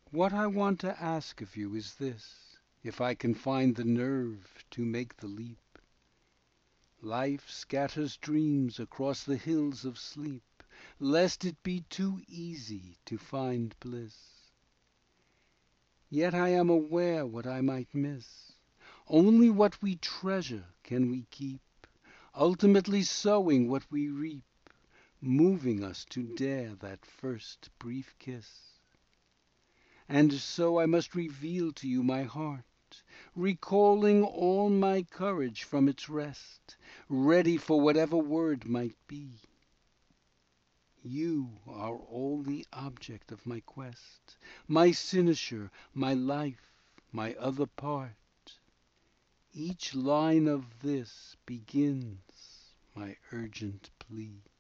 What I want to ask of you is this, if I can find the nerve to make the leap. Life scatters dreams across the hills of sleep, lest it be too easy to find bliss. Yet I am aware what I might miss. Only what we treasure can we keep, ultimately sowing what we reap, moving us to dare that first brief kiss. And so I must reveal to you my heart, recalling all my courage from its rest, ready for whatever word might be. You are all the object of my quest, my cynosure, my life, my other part. Each line of this begins my urgent plea.